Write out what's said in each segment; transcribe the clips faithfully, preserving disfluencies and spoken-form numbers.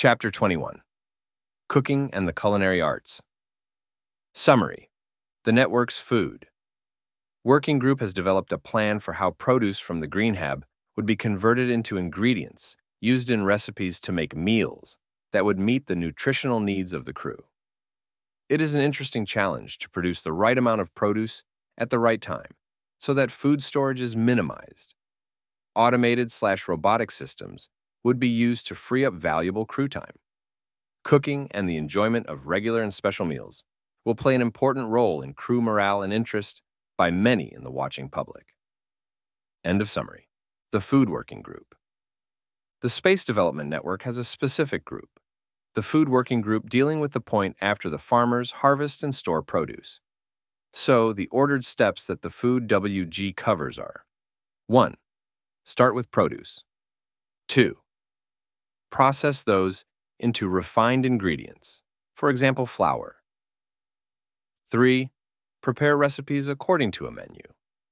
Chapter twenty-one. Cooking and the Culinary Arts. Summary. The network's food. Working group has developed a plan for how produce from the GreenHab would be converted into ingredients used in recipes to make meals that would meet the nutritional needs of the crew. It is an interesting challenge to produce the right amount of produce at the right time so that food storage is minimized. Automated slash robotic systems would be used to free up valuable crew time. Cooking and the enjoyment of regular and special meals will play an important role in crew morale and interest by many in the watching public. End of summary. The Food Working Group. The Space Development Network has a specific group, the Food Working Group, dealing with the point after the farmers harvest and store produce. So, the ordered steps that the Food W G covers are: one. Start with produce. two. Process those into refined ingredients, for example, flour. three. Prepare recipes according to a menu.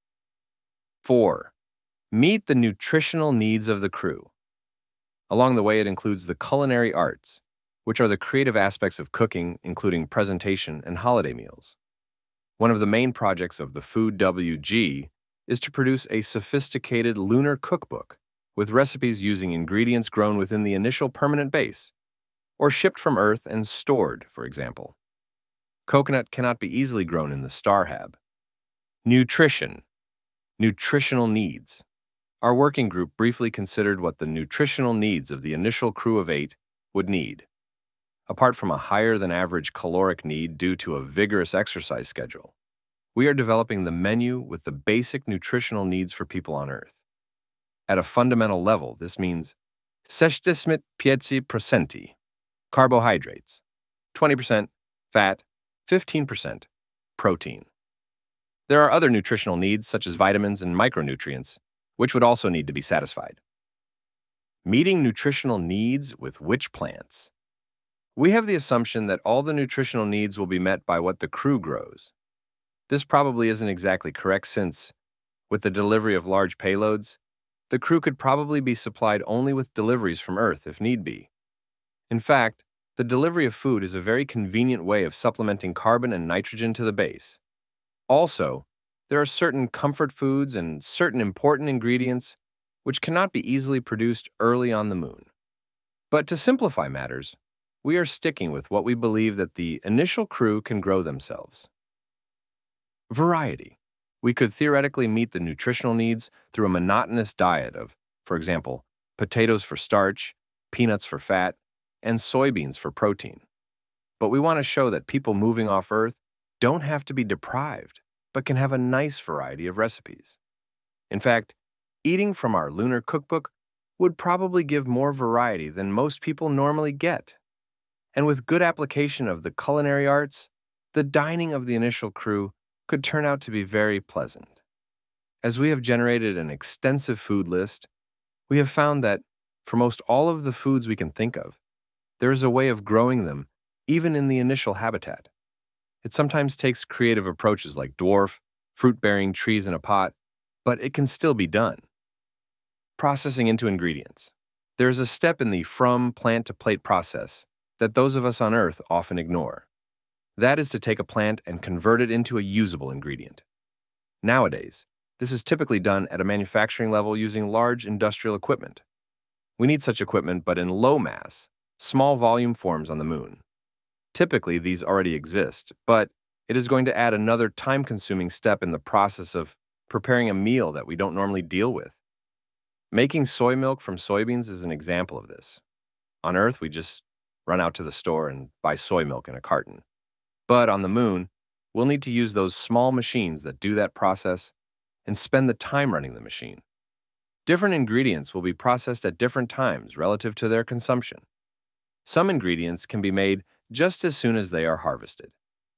four. Meet the nutritional needs of the crew. Along the way, it includes the culinary arts, which are the creative aspects of cooking, including presentation and holiday meals. One of the main projects of the Food W G is to produce a sophisticated lunar cookbook with recipes using ingredients grown within the initial permanent base, or shipped from Earth and stored, for example. Coconut cannot be easily grown in the Starhab. Nutrition. Nutritional needs. Our working group briefly considered what the nutritional needs of the initial crew of eight would need. Apart from a higher-than-average caloric need due to a vigorous exercise schedule, we are developing the menu with the basic nutritional needs for people on Earth. At a fundamental level, this means sześćdziesiąt pięć procent carbohydrates, twenty percent fat, fifteen percent protein. There are other nutritional needs such as vitamins and micronutrients, which would also need to be satisfied. Meeting nutritional needs with which plants? We have the assumption that all the nutritional needs will be met by what the crew grows. This probably isn't exactly correct since, with the delivery of large payloads, the crew could probably be supplied only with deliveries from Earth if need be. In fact, the delivery of food is a very convenient way of supplementing carbon and nitrogen to the base. Also, there are certain comfort foods and certain important ingredients which cannot be easily produced early on the moon. But to simplify matters, we are sticking with what we believe that the initial crew can grow themselves. Variety. We could theoretically meet the nutritional needs through a monotonous diet of, for example, potatoes for starch, peanuts for fat, and soybeans for protein. But we want to show that people moving off Earth don't have to be deprived, but can have a nice variety of recipes. In fact, eating from our lunar cookbook would probably give more variety than most people normally get. And with good application of the culinary arts, the dining of the initial crew could turn out to be very pleasant. As we have generated an extensive food list, we have found that, for most all of the foods we can think of, there is a way of growing them even in the initial habitat. It sometimes takes creative approaches like dwarf, fruit-bearing trees in a pot, but it can still be done. Processing into ingredients. There is a step in the from plant to plate process that those of us on Earth often ignore. That is to take a plant and convert it into a usable ingredient. Nowadays, this is typically done at a manufacturing level using large industrial equipment. We need such equipment, but in low mass, small volume forms on the moon. Typically, these already exist, but it is going to add another time-consuming step in the process of preparing a meal that we don't normally deal with. Making soy milk from soybeans is an example of this. On Earth, we just run out to the store and buy soy milk in a carton. But on the moon, we'll need to use those small machines that do that process and spend the time running the machine. Different ingredients will be processed at different times relative to their consumption. Some ingredients can be made just as soon as they are harvested.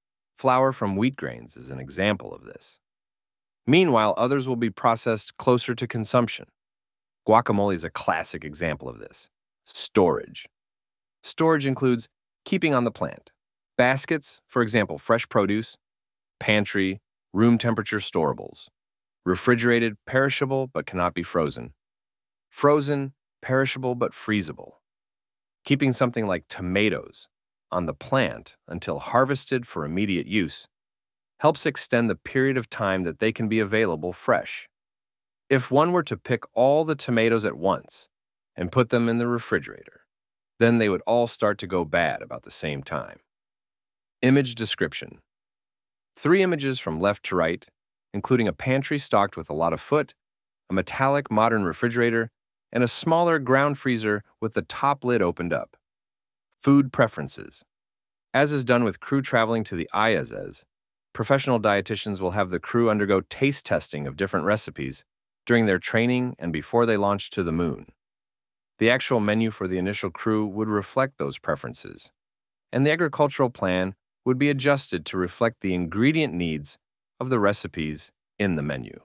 Flour from wheat grains is an example of this. Meanwhile, others will be processed closer to consumption. Guacamole is a classic example of this. Storage. Storage includes keeping on the plant. Baskets, for example, fresh produce, pantry, room temperature storables, refrigerated, perishable but cannot be frozen, frozen, perishable but freezable, Keeping something like tomatoes on the plant until harvested for immediate use helps extend the period of time that they can be available fresh. If one were to pick all the tomatoes at once and put them in the refrigerator, then they would all start to go bad about the same time. Image description. Three images from left to right, including a pantry stocked with a lot of foot, a metallic modern refrigerator, and a smaller ground freezer with the top lid opened up. Food preferences. As is done with crew traveling to the I A Z S, professional dietitians will have the crew undergo taste testing of different recipes during their training and before they launch to the moon. The actual menu for the initial crew would reflect those preferences, and the agricultural plan would be adjusted to reflect the ingredient needs of the recipes in the menu.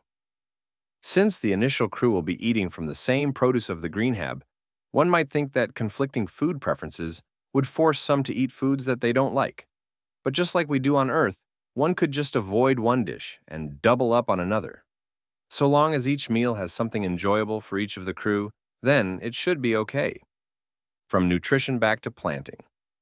Since the initial crew will be eating from the same produce of the GreenHab, one might think that conflicting food preferences would force some to eat foods that they don't like. But just like we do on Earth, one could just avoid one dish and double up on another. So long as each meal has something enjoyable for each of the crew, then it should be okay. From nutrition back to planting.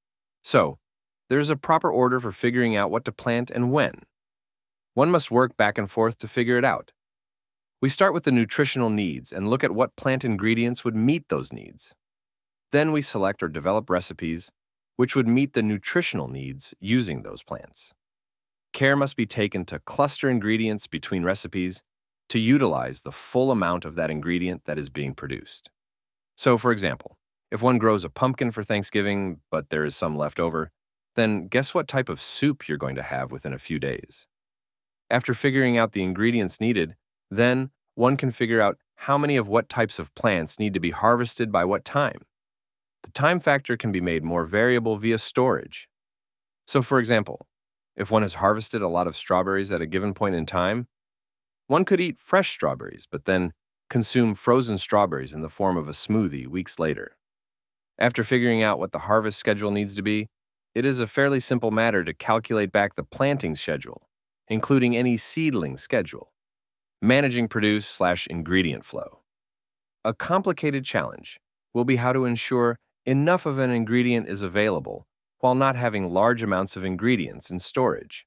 So, there's a proper order for figuring out what to plant and when. One must work back and forth to figure it out. We start with the nutritional needs and look at what plant ingredients would meet those needs. Then we select or develop recipes which would meet the nutritional needs using those plants. Care must be taken to cluster ingredients between recipes to utilize the full amount of that ingredient that is being produced. So, for example, if one grows a pumpkin for Thanksgiving, but there is some left over, then guess what type of soup you're going to have within a few days. After figuring out the ingredients needed, then one can figure out how many of what types of plants need to be harvested by what time. The time factor can be made more variable via storage. So, for example, if one has harvested a lot of strawberries at a given point in time, one could eat fresh strawberries, but then consume frozen strawberries in the form of a smoothie weeks later. After figuring out what the harvest schedule needs to be, it is a fairly simple matter to calculate back the planting schedule, including any seedling schedule, managing produce slash ingredient flow. A complicated challenge will be how to ensure enough of an ingredient is available while not having large amounts of ingredients in storage.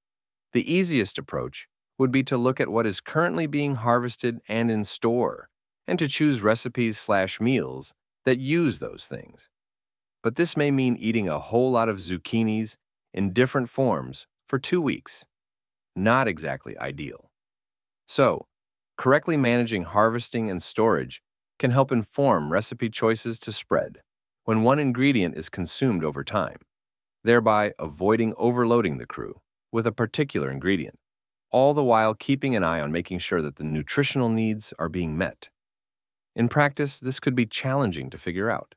The easiest approach would be to look at what is currently being harvested and in store, and to choose recipes slash meals that use those things. But this may mean eating a whole lot of zucchinis in different forms for two weeks. Not exactly ideal. So, correctly managing harvesting and storage can help inform recipe choices to spread when one ingredient is consumed over time, thereby avoiding overloading the crew with a particular ingredient, all the while keeping an eye on making sure that the nutritional needs are being met. In practice, this could be challenging to figure out.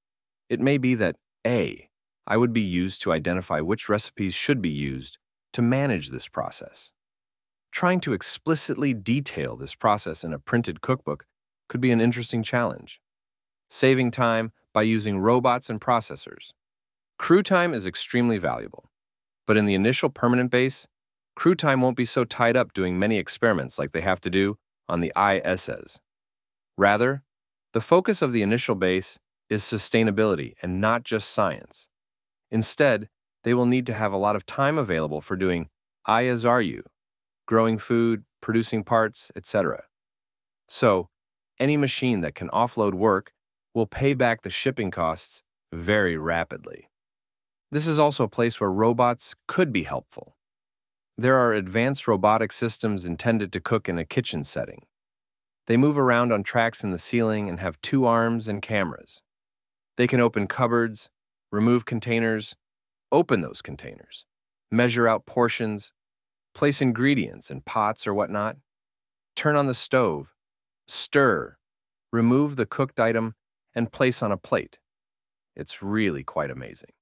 It may be that A, I would be used to identify which recipes should be used to manage this process. Trying to explicitly detail this process in a printed cookbook could be an interesting challenge. Saving time by using robots and processors. Crew time is extremely valuable, but in the initial permanent base, crew time won't be so tied up doing many experiments like they have to do on the I S S. Rather, the focus of the initial base is sustainability and not just science. Instead, they will need to have a lot of time available for doing I as R U, growing food, producing parts, et cetera. So, any machine that can offload work will pay back the shipping costs very rapidly. This is also a place where robots could be helpful. There are advanced robotic systems intended to cook in a kitchen setting. They move around on tracks in the ceiling and have two arms and cameras. They can open cupboards, remove containers, open those containers, measure out portions, place ingredients in pots or whatnot, turn on the stove, stir, remove the cooked item, and place on a plate. It's really quite amazing.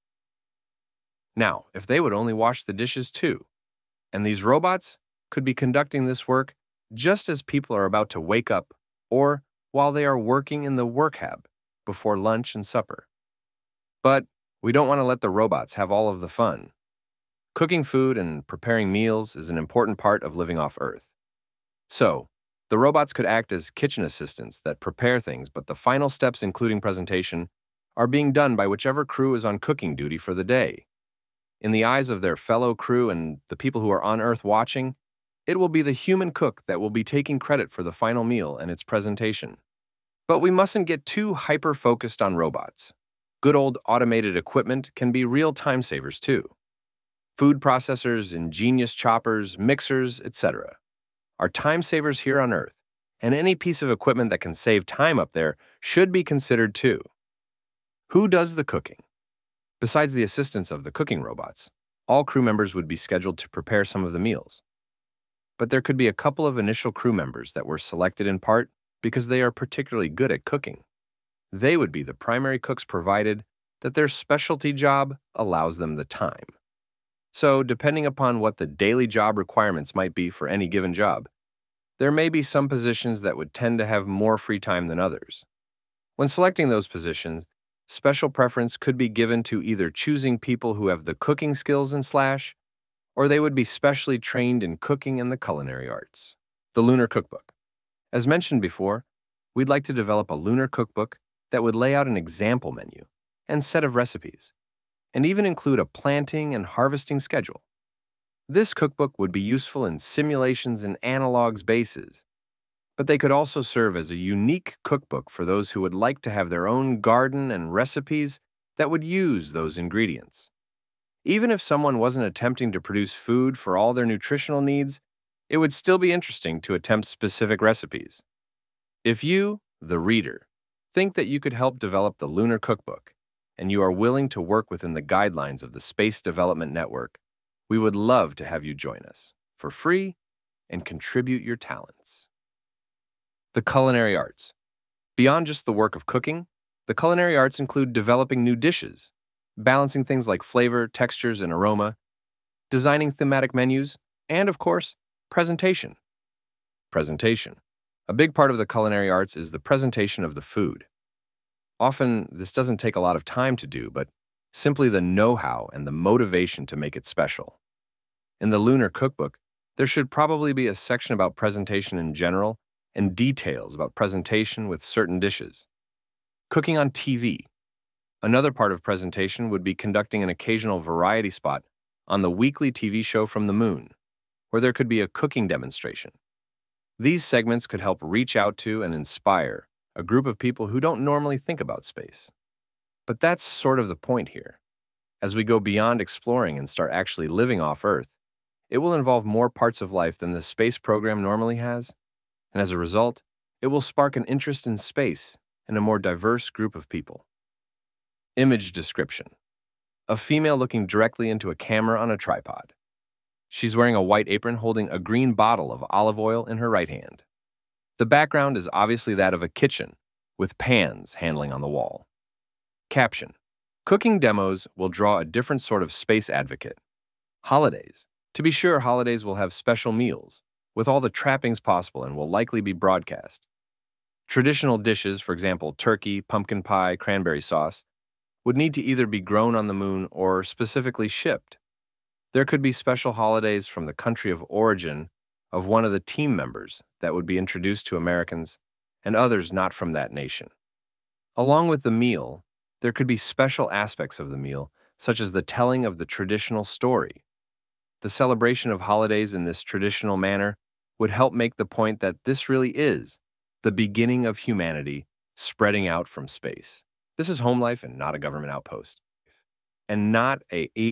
Now, if they would only wash the dishes too, and these robots could be conducting this work just as people are about to wake up or while they are working in the work hab before lunch and supper. But we don't want to let the robots have all of the fun. Cooking food and preparing meals is an important part of living off Earth. So, the robots could act as kitchen assistants that prepare things, but the final steps, including presentation, are being done by whichever crew is on cooking duty for the day. In the eyes of their fellow crew and the people who are on Earth watching, it will be the human cook that will be taking credit for the final meal and its presentation. But we mustn't get too hyper-focused on robots. Good old automated equipment can be real time savers too. Food processors, ingenious choppers, mixers, et cetera are time savers here on Earth, and any piece of equipment that can save time up there should be considered too. Who does the cooking? Besides the assistance of the cooking robots, all crew members would be scheduled to prepare some of the meals. But there could be a couple of initial crew members that were selected in part because they are particularly good at cooking. They would be the primary cooks provided that their specialty job allows them the time. So, depending upon what the daily job requirements might be for any given job, there may be some positions that would tend to have more free time than others. When selecting those positions, special preference could be given to either choosing people who have the cooking skills in Slash, or they would be specially trained in cooking and the culinary arts. The Lunar Cookbook. As mentioned before, we'd like to develop a lunar cookbook that would lay out an example menu and set of recipes, and even include a planting and harvesting schedule. This cookbook would be useful in simulations and analogs bases, but they could also serve as a unique cookbook for those who would like to have their own garden and recipes that would use those ingredients. Even if someone wasn't attempting to produce food for all their nutritional needs, it would still be interesting to attempt specific recipes. If you, the reader, think that you could help develop the Lunar Cookbook, and you are willing to work within the guidelines of the Space Development Network, we would love to have you join us for free and contribute your talents. The culinary arts. Beyond just the work of cooking, the culinary arts include developing new dishes, balancing things like flavor, textures, and aroma, designing thematic menus, and, of course, presentation. Presentation. A big part of the culinary arts is the presentation of the food. Often, this doesn't take a lot of time to do, but simply the know-how and the motivation to make it special. In the Lunar Cookbook, there should probably be a section about presentation in general and details about presentation with certain dishes. Cooking on T V. Another part of presentation would be conducting an occasional variety spot on the weekly T V show From the Moon, where there could be a cooking demonstration. These segments could help reach out to and inspire a group of people who don't normally think about space. But that's sort of the point here. As we go beyond exploring and start actually living off Earth, it will involve more parts of life than the space program normally has, and as a result, it will spark an interest in space in a more diverse group of people. Image description. A female looking directly into a camera on a tripod. She's wearing a white apron holding a green bottle of olive oil in her right hand. The background is obviously that of a kitchen, with pans handling on the wall. Caption. Cooking demos will draw a different sort of space advocate. Holidays. To be sure, holidays will have special meals, with all the trappings possible and will likely be broadcast. Traditional dishes, for example, turkey, pumpkin pie, cranberry sauce, would need to either be grown on the moon or specifically shipped. There could be special holidays from the country of origin of one of the team members that would be introduced to Americans, and others not from that nation. Along with the meal, there could be special aspects of the meal, such as the telling of the traditional story. The celebration of holidays in this traditional manner would help make the point that this really is the beginning of humanity spreading out from space. This is home life and not a government outpost, and not a